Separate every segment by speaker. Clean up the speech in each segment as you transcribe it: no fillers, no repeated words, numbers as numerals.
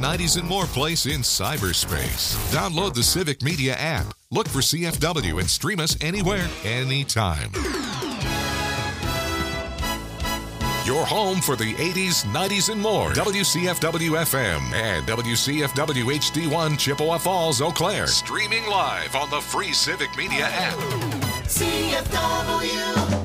Speaker 1: 90s and More place in cyberspace. Download the Civic Media app. Look for CFW and stream us anywhere, anytime. Your home for the 80s, 90s, and more. WCFW-FM and WCFW HD1 Chippewa Falls, Eau Claire. Streaming live on the free Civic Media app.
Speaker 2: CFW.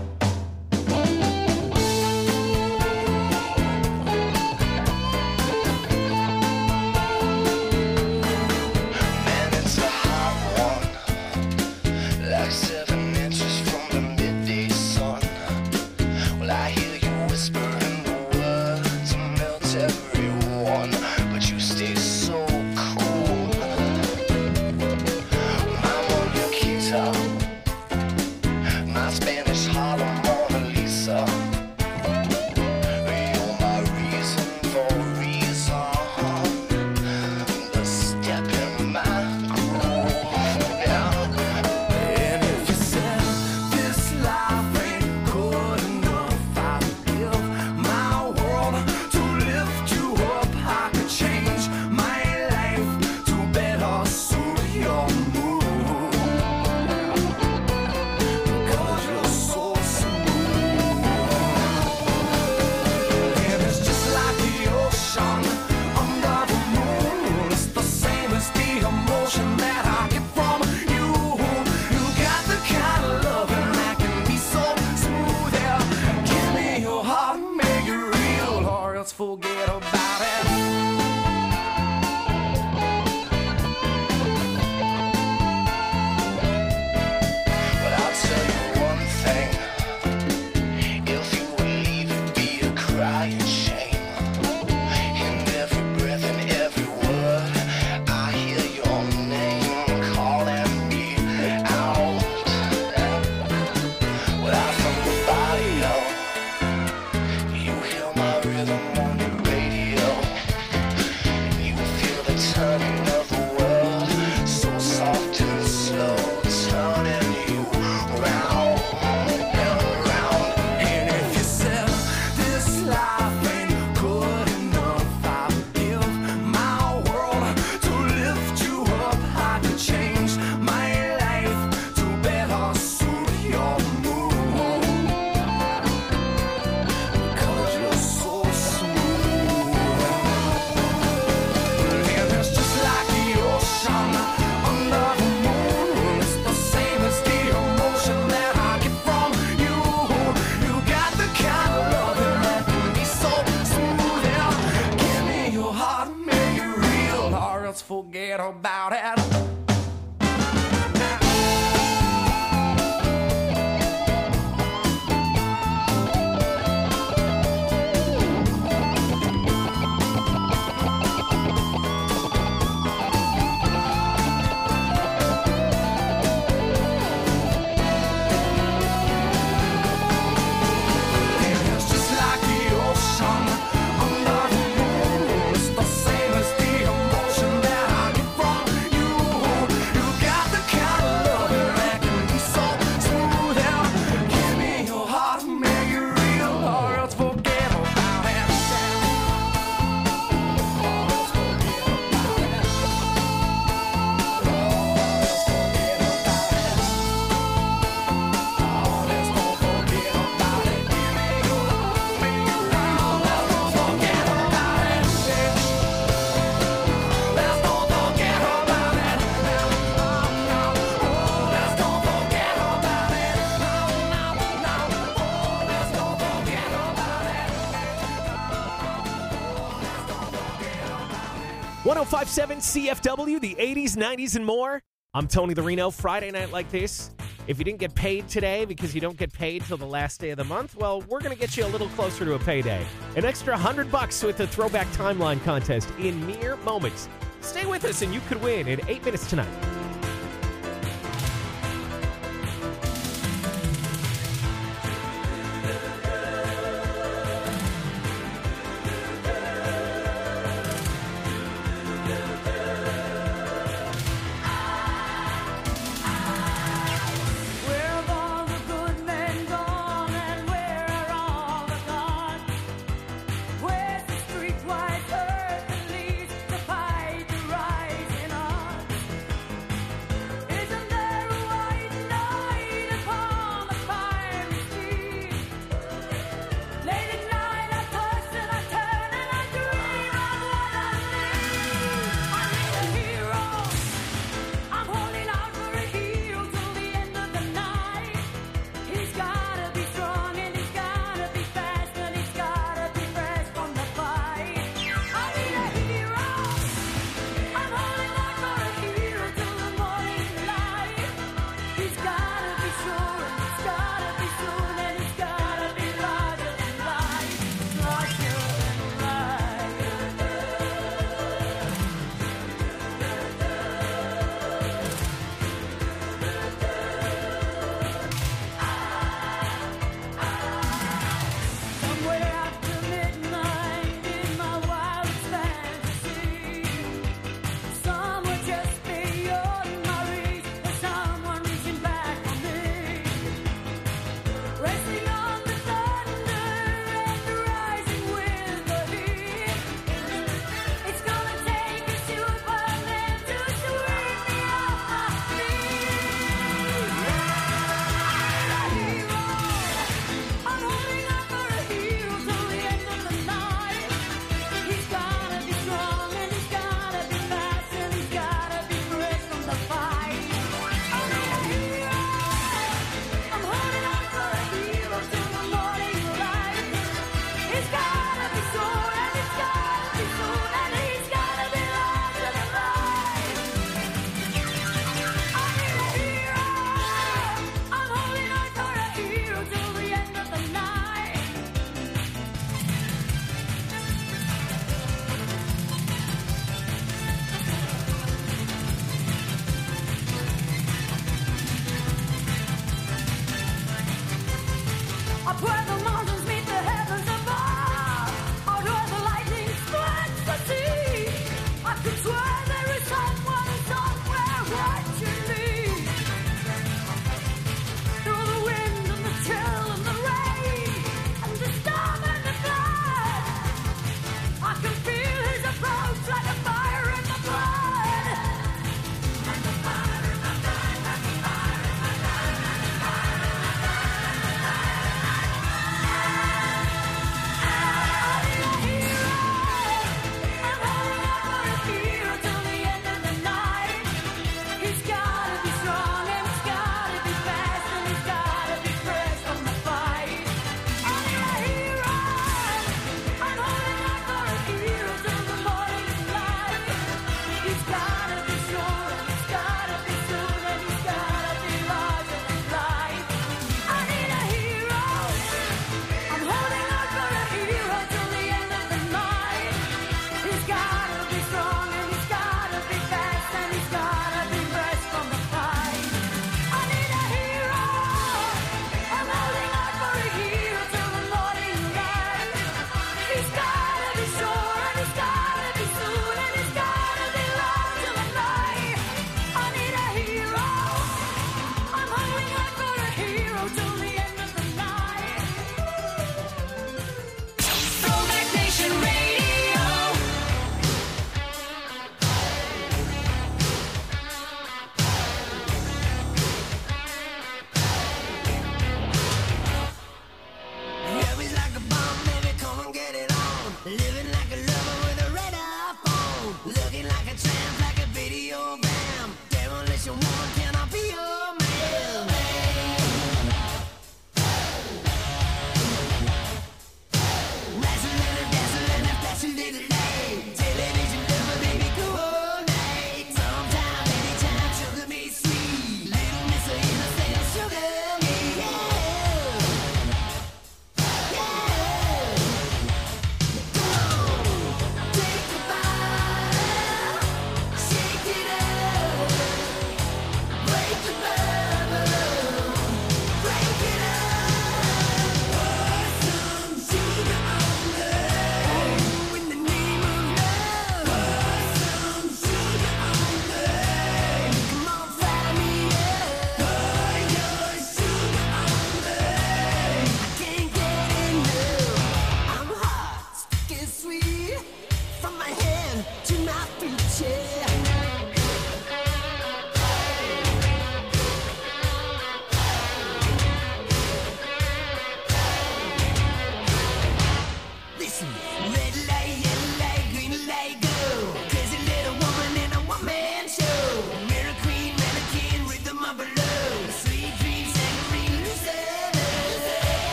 Speaker 3: Forget about it.
Speaker 4: .5.7 CFW, the 80s, 90s, and more. I'm Tony the Reno. Friday night like this. If you didn't get paid today because you don't get paid till the last day of the month, well, we're going to get you a little closer to a payday. An extra $100 with the Throwback Timeline contest in mere moments. Stay with us and you could win in 8 minutes tonight.
Speaker 5: The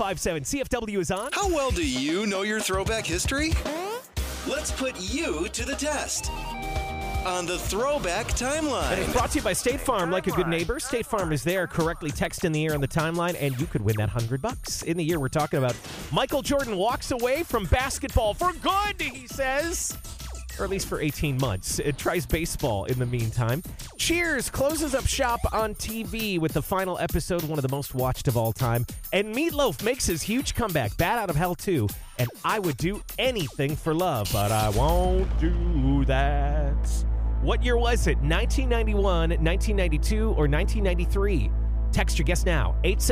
Speaker 4: 1057 CFW is on.
Speaker 2: How well do you know your throwback history? Let's put you to the test on the Throwback Timeline.
Speaker 4: And it's brought to you by State Farm. Like a good neighbor, State Farm is there. Correctly text in the air on the timeline, and you could win that $100. In the year we're talking about, Michael Jordan walks away from basketball for good, he says. Or at least for 18 months. It tries baseball in the meantime. Cheers closes up shop on TV with the final episode, one of the most watched of all time. And Meatloaf makes his huge comeback, Bat Out of Hell 2. And I would do anything for love, but I won't do that. What year was it? 1991, 1992, or 1993? Text your guess now.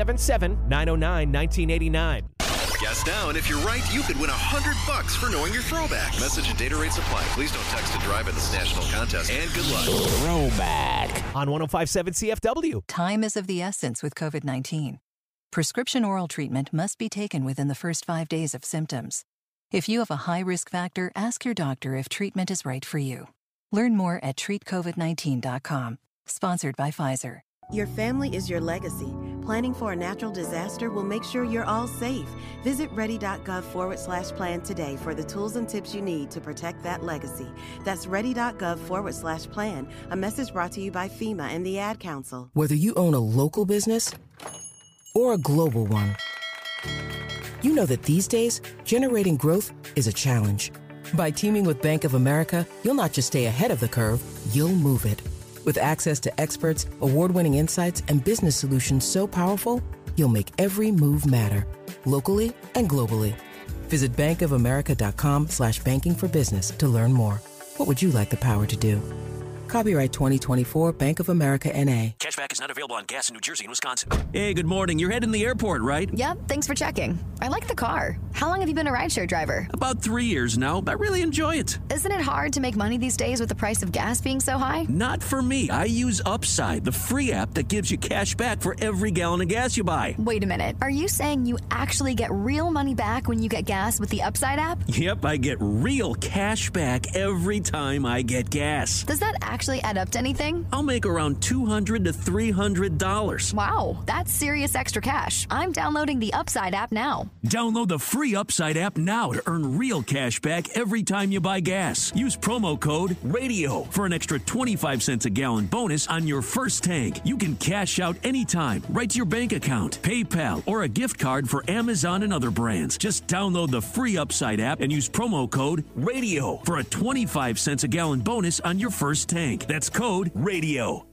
Speaker 4: 877-909-1989.
Speaker 2: Guess now, and if you're right, you could win $100 for knowing your throwback. Message and data rates apply. Please don't text to drive in this national contest. And good luck.
Speaker 4: Throwback on 1057 CFW.
Speaker 3: Time is of the essence with COVID-19. Prescription oral treatment must be taken within the first 5 days of symptoms. If you have a high risk factor, ask your doctor if treatment is right for you. Learn more at treatcovid19.com. Sponsored by Pfizer.
Speaker 5: Your family is your legacy. Planning for a natural disaster will make sure you're all safe. Visit ready.gov/plan today for the tools and tips you need to protect that legacy. That's ready.gov/plan. A message brought to you by FEMA and the Ad Council.
Speaker 6: Whether you own a local business or a global one, you know that these days, generating growth is a challenge. By teaming with Bank of America, you'll not just stay ahead of the curve, you'll move it. With access to experts, award-winning insights, and business solutions so powerful, you'll make every move matter, locally and globally. Visit bankofamerica.com/banking for business to learn more. What would you like the power to do? Copyright 2024 Bank of America N.A.
Speaker 7: Cashback is not available on gas in New Jersey and Wisconsin. Hey, good morning. You're heading to the airport, right?
Speaker 8: Yep, thanks for checking. I like the car. How long have you been a rideshare driver?
Speaker 7: About 3 years now. I really enjoy it.
Speaker 8: Isn't it hard to make money these days with the price of gas being so high?
Speaker 7: Not for me. I use Upside, the free app that gives you cash back for every gallon of gas you buy.
Speaker 8: Wait a minute. Are you saying you actually get real money back when you get gas with the Upside app?
Speaker 7: Yep, I get real cash back every time I get gas.
Speaker 8: Does that actually add up to anything?
Speaker 7: I'll make around $200 to $300.
Speaker 8: Wow, that's serious extra cash. I'm downloading the Upside app now.
Speaker 7: Download the free Upside app now to earn real cash back every time you buy gas. Use promo code RADIO for an extra 25 cents a gallon bonus on your first tank. You can cash out anytime, right to your bank account, PayPal, or a gift card for Amazon and other brands. Just download the free Upside app and use promo code RADIO for a 25 cents a gallon bonus on your first tank. That's code RADIO.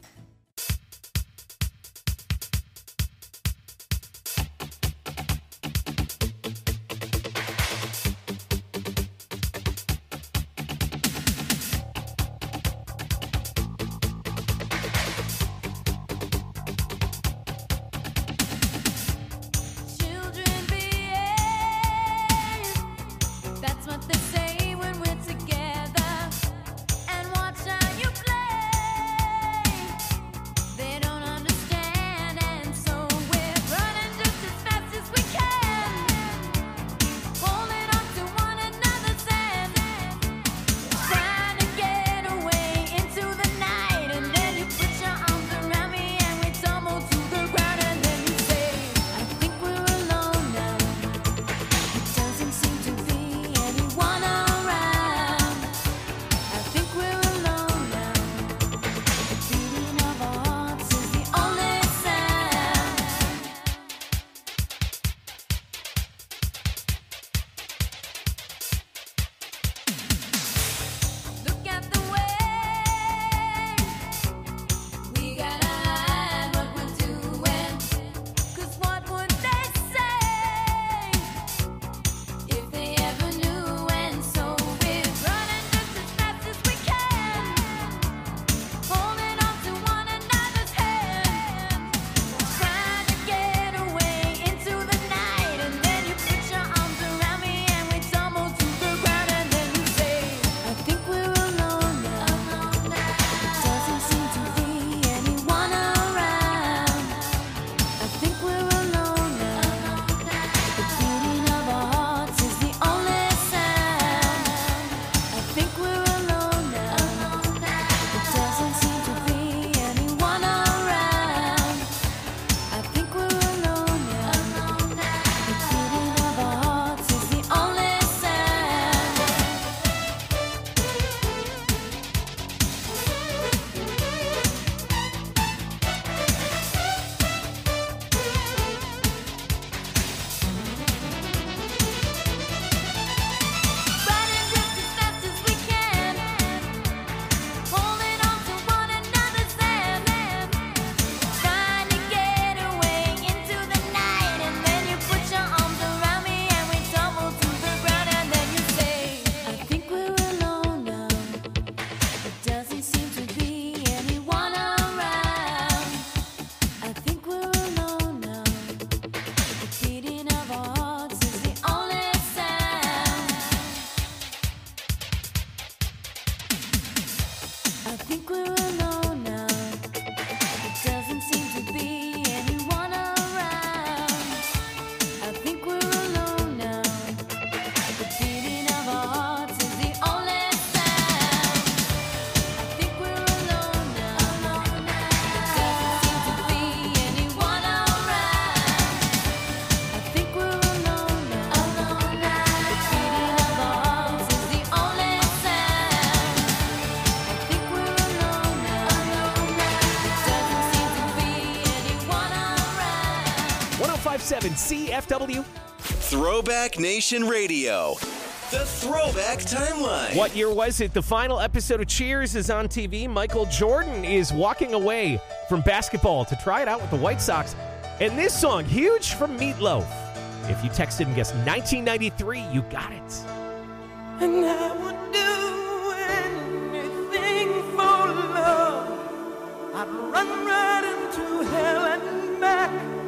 Speaker 4: 95.7 CFW.
Speaker 2: Throwback Nation Radio. The Throwback Timeline.
Speaker 4: What year was it? The final episode of Cheers is on TV. Michael Jordan is walking away from basketball to try it out with the White Sox. And this song, huge from Meatloaf. If you texted and guessed 1993, you got it.
Speaker 9: And I would do anything for love. I'd run right into hell and back.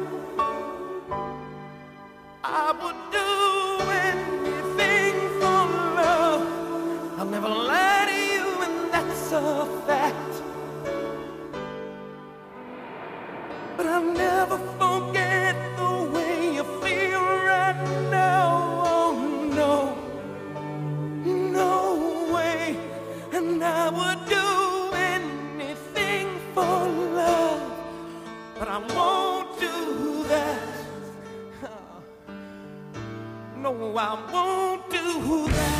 Speaker 9: I would do anything for love. I'll never lie to you, and that's a fact. But I'll never forget the way you feel right now. Oh no, no way. And I would do anything for love, but I won't do that. No, I won't do that.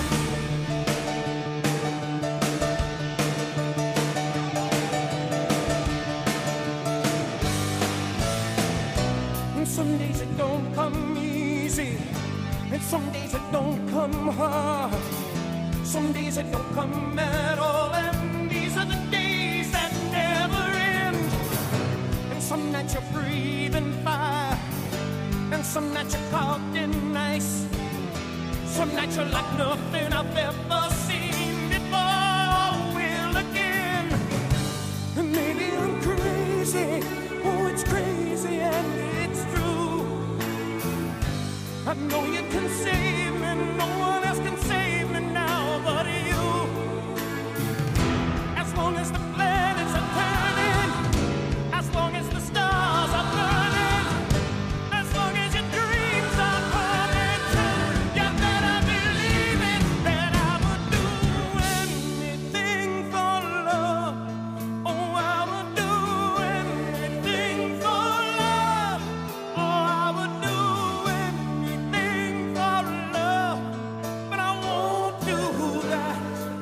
Speaker 9: And some days it don't come easy, and some days it don't come hard. Some days it don't come at all, and these are the days that never end. And some nights you're breathing fire, and some nights you're caught in ice. Some nights you're like nothing I've ever seen before. Will again. And maybe I'm crazy. Oh, it's crazy and it's true. I know you can save me. No one else can save me now but you. As long as the planets are turning, as long as the stars are burning, as long as your dreams are coming true, you better believe it, that I would do anything for love. Oh, I would do anything for love. Oh, I would do anything for love, but I won't do that.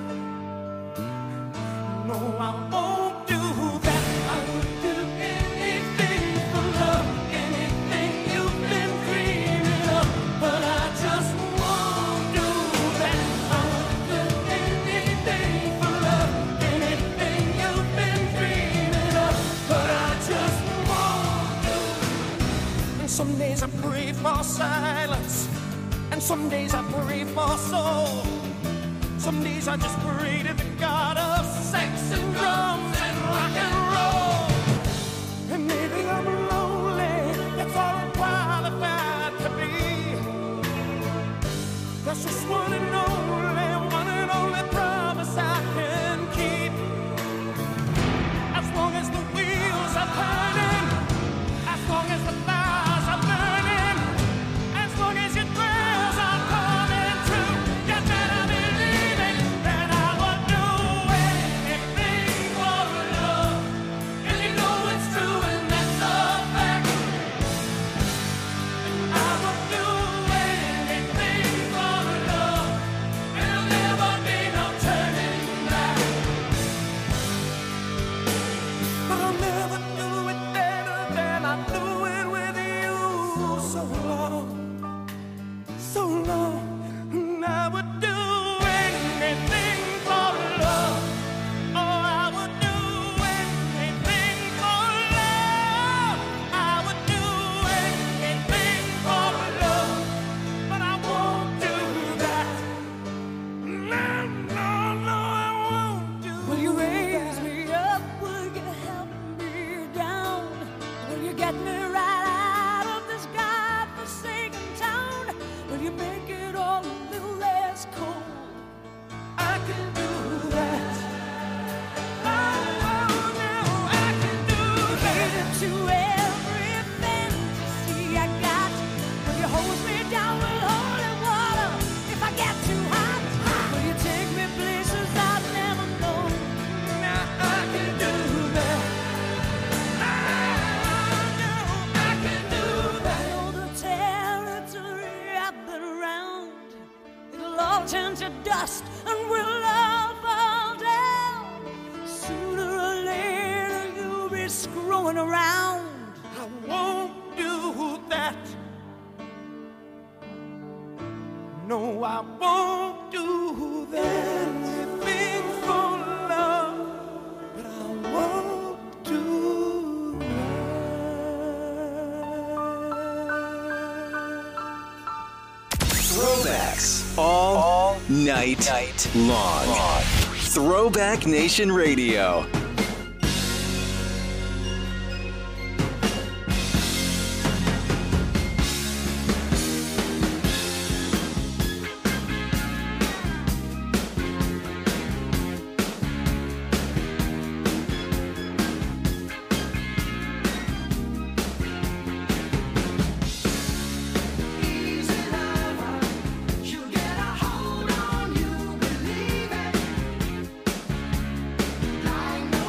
Speaker 9: No, I won't do that. I would do anything for love, anything you've been dreaming of, but I just won't do that. I would do anything for love, anything you've been dreaming of, but I just won't do. And some days I pray for silence, and some days I pray for soul. Some days I just pray to the God of sex and drums and rock and roll. And maybe I'm lonely, that's all I'm qualified to be. That's just one and only promise I can keep. As long as the wheels are turning, as long as the fires are burning, as long as your prayers are coming true, you better believe it, that I would do anything for love. And you know it's true, and that's a fact. I would do anything for love, and there'll never be no turning back. But I'll never do it better than I do it with you. So long, so long. And I would do anything for love. Oh, I would do anything for love. I would do anything for love, but I won't do that. No, no, no, I won't do that. Will you raise me up? Will you help me down? Will you get me right out of this godforsaken town? Will you make it all a little less cold? I can do that. Oh, no, I can do that. To every fantasy I got. Will you hold me down with holy water if I get too hot? Will you take me places I've never known? Now I can do that. Oh, no, I can do that. I know the territory I've been around. It'll all turn to dust and we'll all fall down. Sooner or later you'll be screwing around. I won't do that. no, I won't do that. Anything for love, but I won't do
Speaker 2: Throwbacks all night long. Throwback Nation Radio.
Speaker 9: Lying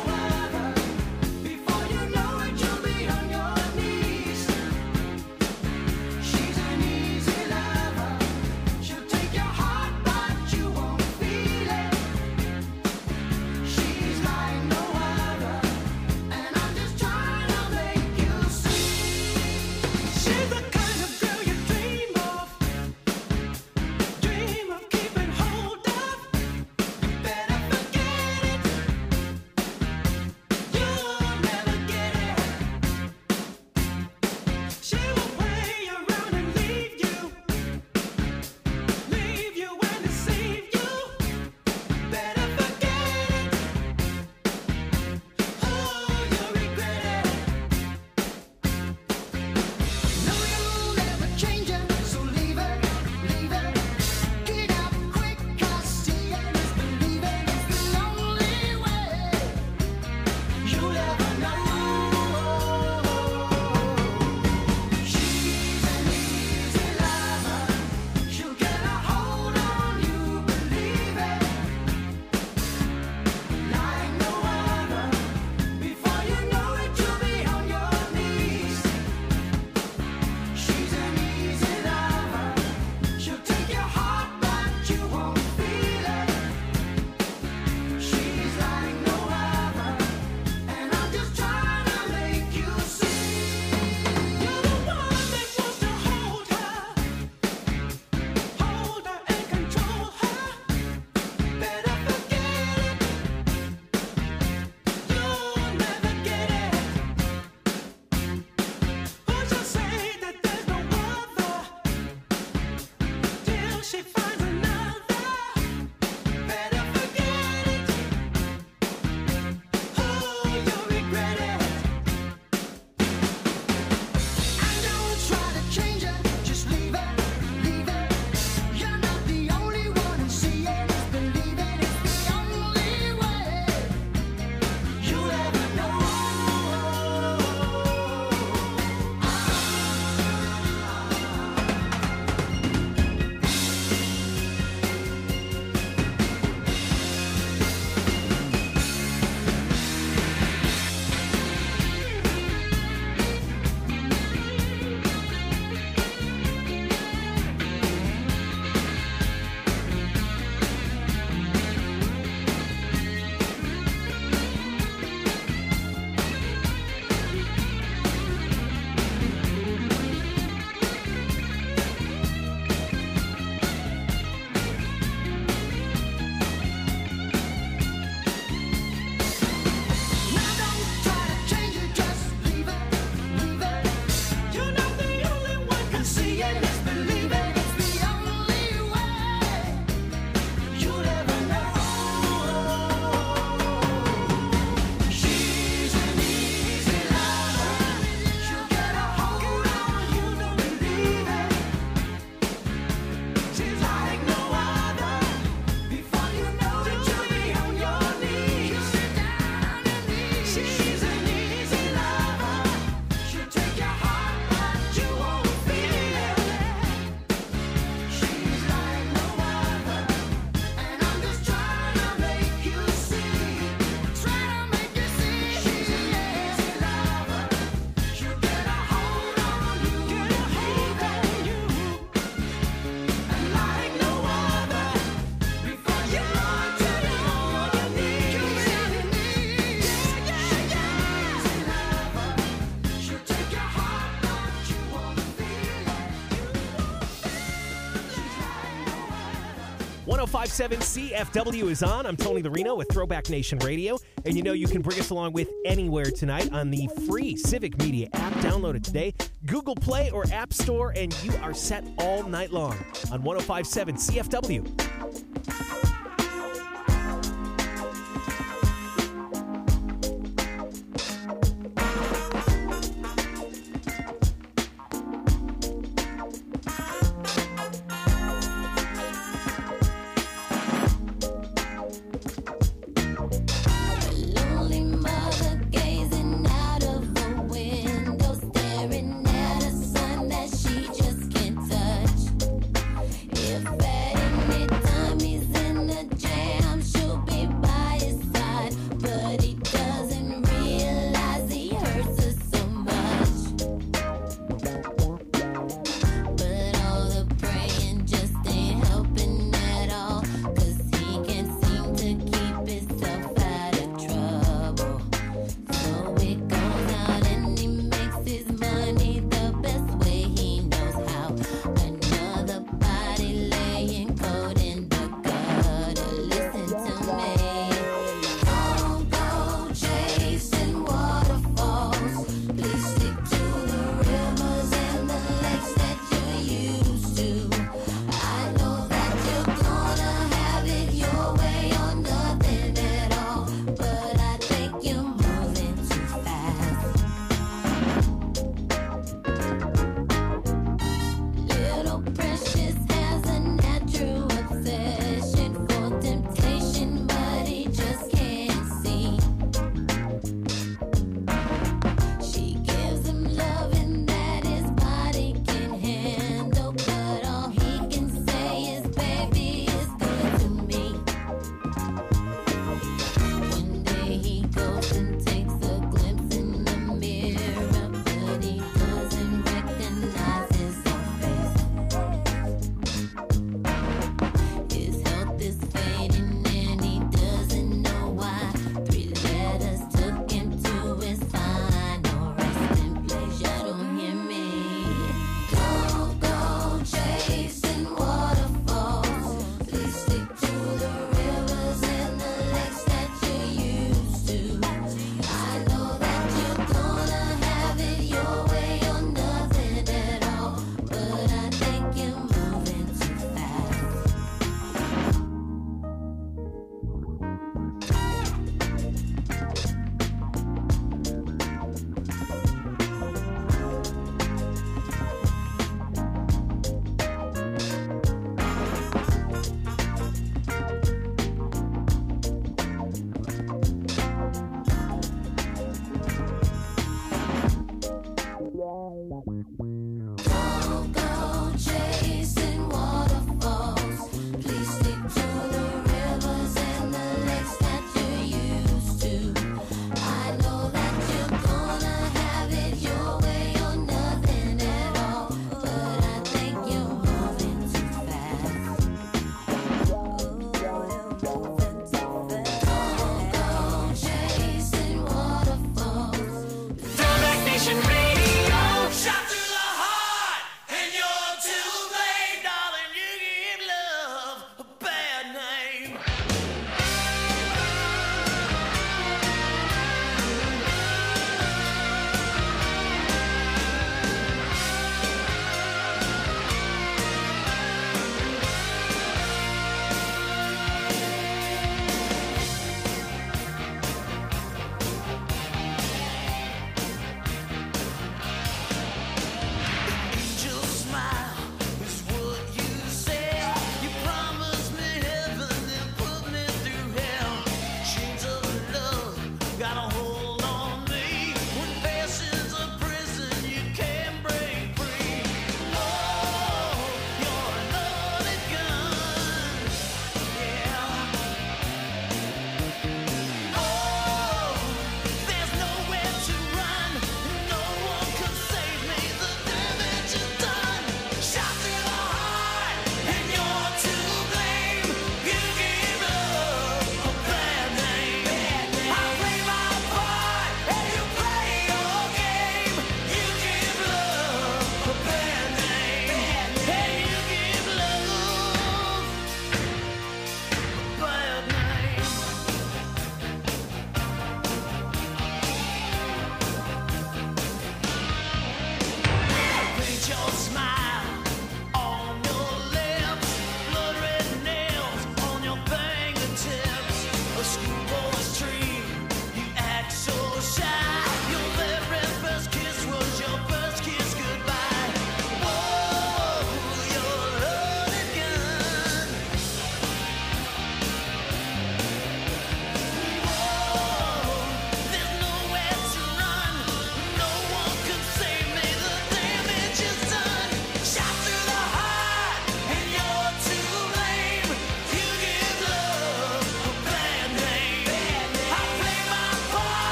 Speaker 4: 105.7 CFW is on. I'm Tony the Reno with Throwback Nation Radio. And you know you can bring us along with anywhere tonight on the free Civic Media app. Download it today. Google Play or App Store, and you are set all night long on 105.7 CFW.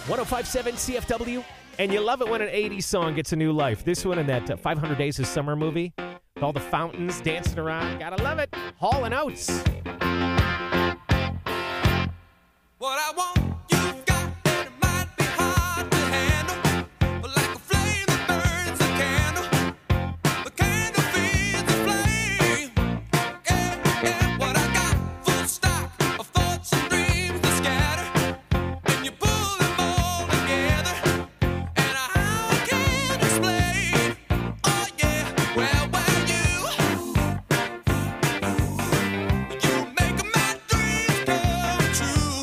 Speaker 4: 1057 CFW, and you love it when an 80s song gets a new life. This one in that 500 Days of Summer movie, with all the fountains dancing around. Gotta love it. Hall & Oates.
Speaker 9: What I want, you've got, and it might be hard to handle. But like a flame that burns a candle, the candle feeds the flame. Yeah, what I got, full stock of thoughts and dreams that scatter. And you pull them all together, and I can't explain. Oh yeah, well, you make my dreams come true.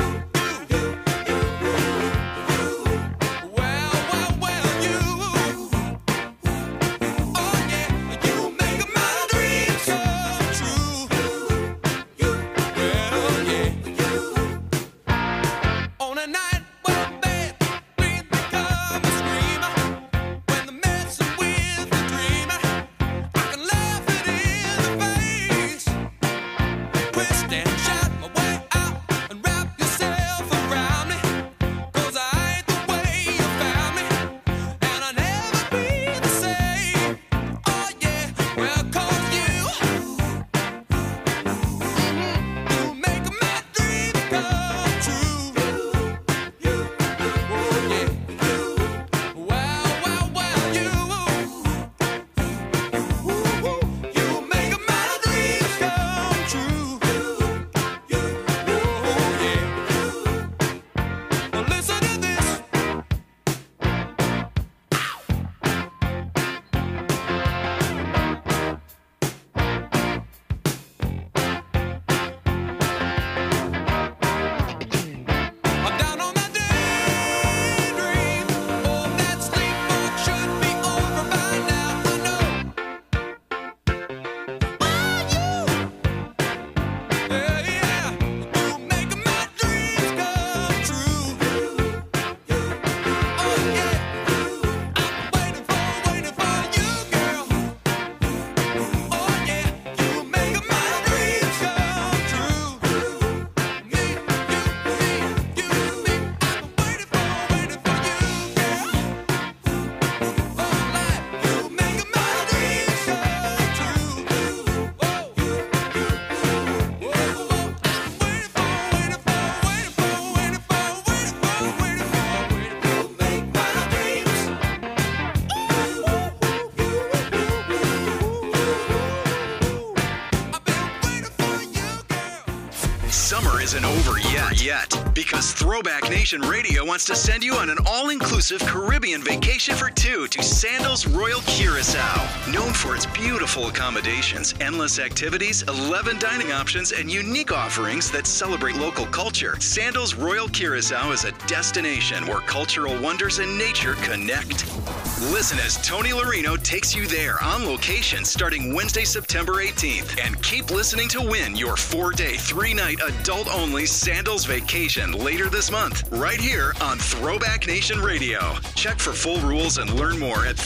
Speaker 2: Summer isn't over yet, because Throwback Nation Radio wants to send you on an all-inclusive Caribbean vacation for two to Sandals Royal Curacao. Known for its beautiful accommodations, endless activities, 11 dining options, and unique offerings that celebrate local culture, Sandals Royal Curacao is a destination where cultural wonders and nature connect. Listen as Tony Larino takes you there on location starting Wednesday, September 18th. And keep listening to win your 4-day, 3-night adult-only Sandals vacation later this month, right here on Throwback Nation Radio. Check for full rules and learn more at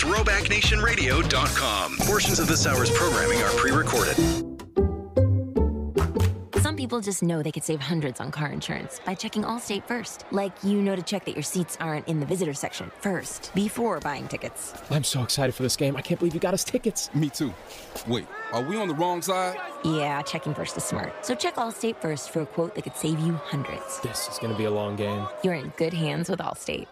Speaker 2: throwbacknationradio.com. Portions of this hour's programming are pre-recorded.
Speaker 10: Some people just know they could save hundreds on car insurance by checking Allstate first. Like, you know to check that your seats aren't in the visitor section first, before buying tickets.
Speaker 11: I'm so excited for this game. I can't believe you got us tickets.
Speaker 12: Me too. Wait, are we on the wrong side?
Speaker 10: Yeah, checking first is smart. So check Allstate first for a quote that could save you hundreds.
Speaker 11: This is going to be a long game.
Speaker 10: You're in good hands with Allstate.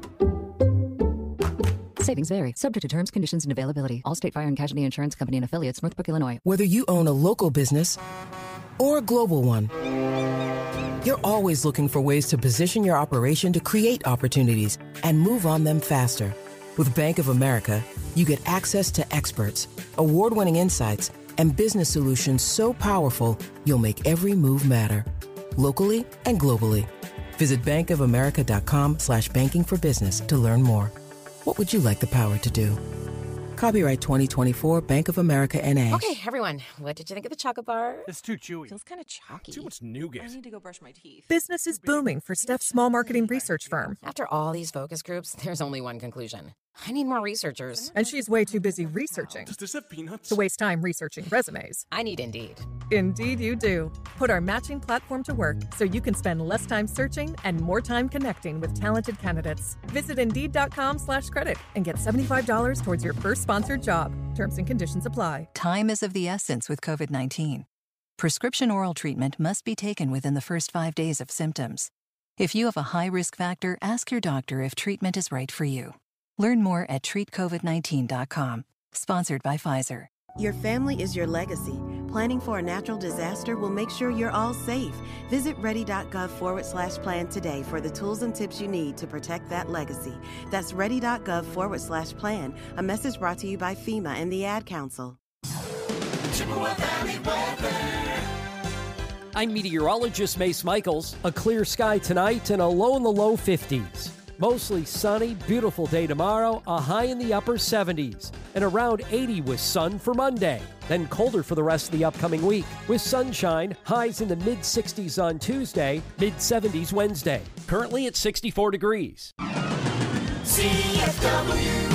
Speaker 13: Savings vary, subject to terms, conditions, and availability. Allstate Fire and Casualty Insurance Company and Affiliates, Northbrook, Illinois.
Speaker 6: Whether you own a local business or a global one, you're always looking for ways to position your operation to create opportunities and move on them faster. With Bank of America, you get access to experts, award-winning insights, and business solutions so powerful, you'll make every move matter. Locally and globally. Visit bankofamerica.com/banking for business to learn more. What would you like the power to do? Copyright 2024 Bank of America N.A.
Speaker 14: Okay, everyone, what did you think of the chocolate bar?
Speaker 4: It's too chewy.
Speaker 14: Feels kind of chalky.
Speaker 4: Too much nougat.
Speaker 14: I need to go brush my teeth.
Speaker 15: Business is booming for Steph's small marketing research firm.
Speaker 14: After all these focus groups, there's only one conclusion. I need more researchers.
Speaker 15: And she's way too busy researching
Speaker 9: Does this have peanuts?
Speaker 15: to waste time researching resumes.
Speaker 14: I need Indeed.
Speaker 15: Indeed you do. Put our matching platform to work so you can spend less time searching and more time connecting with talented candidates. Visit Indeed.com/credit and get $75 towards your first sponsored job. Terms and conditions apply.
Speaker 3: Time is of the essence with COVID-19. Prescription oral treatment must be taken within the first 5 days of symptoms. If you have a high risk factor, ask your doctor if treatment is right for you. Learn more at treatcovid19.com. Sponsored by Pfizer.
Speaker 5: Your family is your legacy. Planning for a natural disaster will make sure you're all safe. Visit ready.gov/plan today for the tools and tips you need to protect that legacy. That's ready.gov/plan. A message brought to you by FEMA and the Ad Council.
Speaker 16: I'm meteorologist Mace Michaels. A clear sky tonight and a low in the low 50s. Mostly sunny, beautiful day tomorrow, a high in the upper 70s, and around 80 with sun for Monday. Then colder for the rest of the upcoming week. With sunshine, highs in the mid-60s on Tuesday, mid-70s Wednesday. Currently at 64 degrees.
Speaker 9: CFW.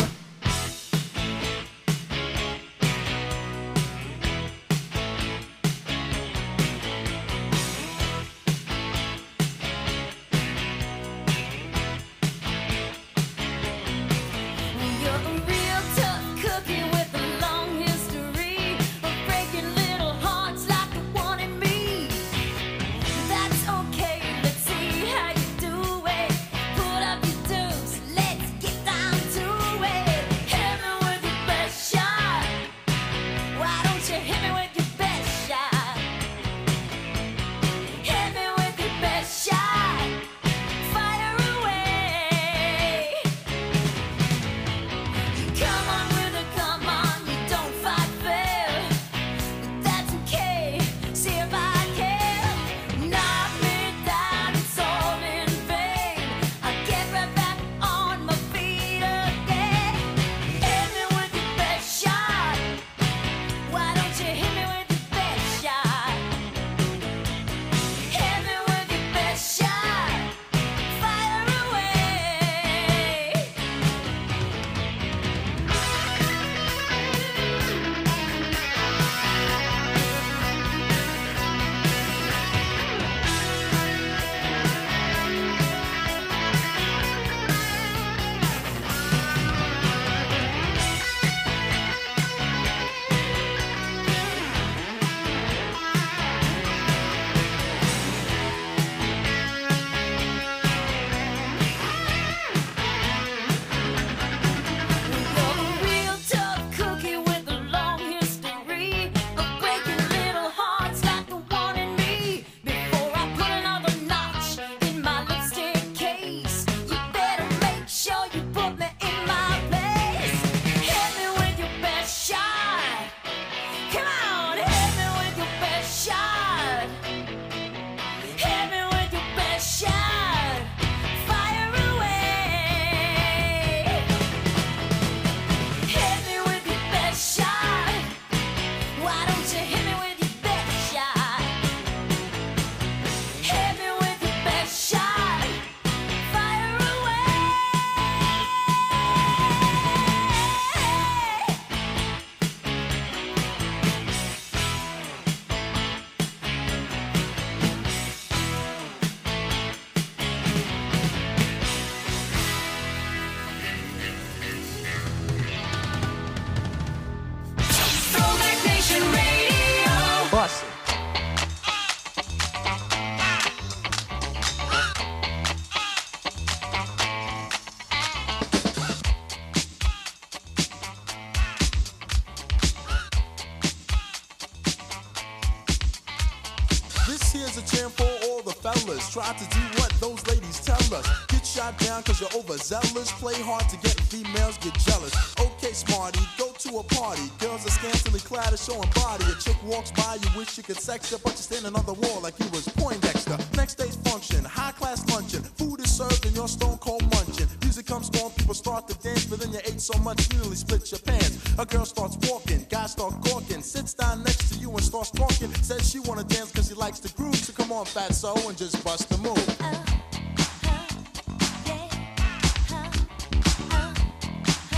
Speaker 17: fellas. Try to do what those ladies tell us. Get shot down cause you're overzealous. Play hard to get females, get jealous. Okay, smarty, go to a party. Girls are scantily clad and showing body. A chick walks by, you wish you could sex her, but you're standing on the wall like you was Poindexter. Next day's function, high class luncheon. Food is served and you're stone cold munching. Music comes on, people start to dance, but then you ate so much you nearly split your pants. A girl starts walking, guys start gawking, sits down next to you and starts talking. Says she wanna dance cause she likes the groove, so come on fatso and just bust the move.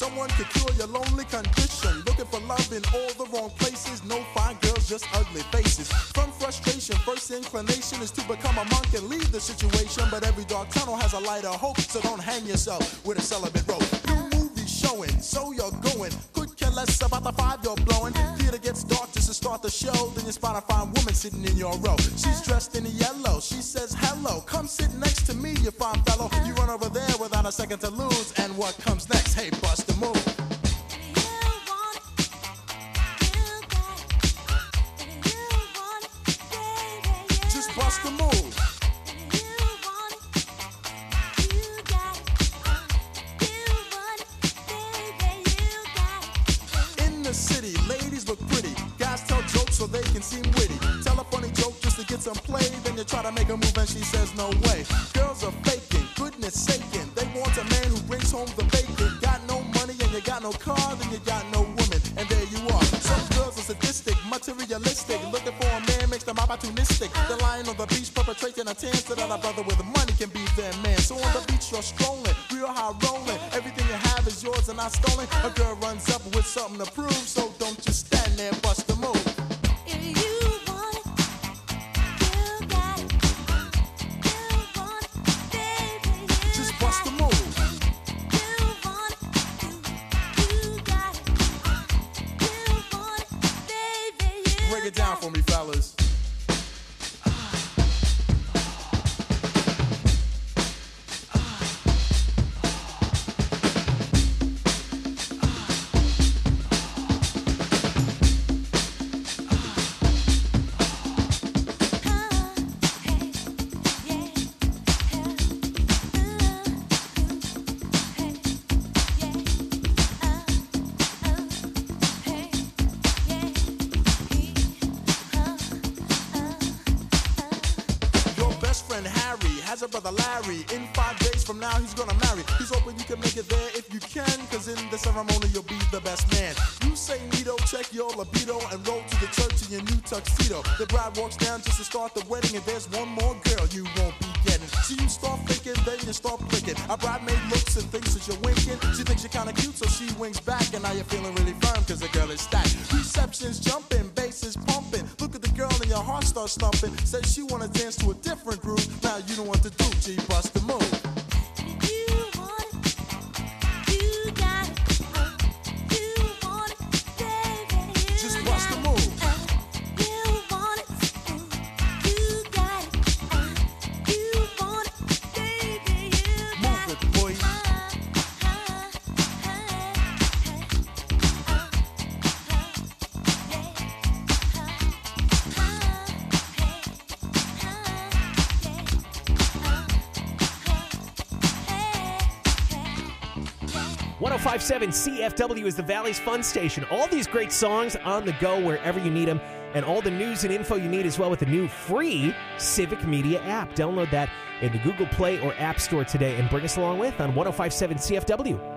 Speaker 17: Someone could cure your lonely condition. Looking for love in all the wrong places. No fine girls, just ugly faces. From frustration, first inclination is to become a monk and leave the situation. But every dark tunnel has a light of hope, so don't hang yourself with a celibate rope. New movie showing, so you're going. Could care less about the 5 you're blowing. Theater gets dark just to start the show. Then you spot a fine woman sitting in your row. She's dressed in yellow. She says hello. Come sit next to me, you fine fellow. You run over there without a second to lose. And what comes next? Hey, bust the move. Just bust the move. In the city, ladies look pretty. Guys tell jokes so they can seem witty. Tell a funny joke just to get some play. Then you try to make a move and she says no way. Girls are faking, goodness saking. They want a man who brings home the bacon. Got no money and you got no car, then you got no woman. And there you are. Some girls are sadistic, materialistic. Looking for a man makes them opportunistic. They're lying on the beach perpetrating a tan so that a brother with money can be their man. So on the beach you're strolling, real high rolling. Everything you have is yours and not stolen. A girl runs up with something to prove, so don't just stand there, bust the move. Just bust the move. Break it down for me, fellas. Has a brother Larry. In 5 days from now he's gonna marry. He's hoping you can make it there if you can, cause in the ceremony you'll be the best man. You say neato, check your libido, and roll to the church in your new tuxedo. The bride walks down just to start the wedding, and there's one more girl you won't be getting. So you start thinking, then you start clicking. A bridesmaid looks and thinks that you're winking. She thinks you're kinda cute, so she winks back, and now you're feeling really firm cause the girl is stacked. Reception's jumping, bass is pumping. Look at the girl and your heart starts stumping. Says she wanna dance to a different groove. Now you know what to do, G, bust the move. Just bust the move. Move it, boy.
Speaker 4: 105.7 CFW is the Valley's Fun Station. All these great songs on the go wherever you need them, and all the news and info you need as well with the new free Civic Media app. Download that in the Google Play or App Store today and bring us along with on 105.7 CFW.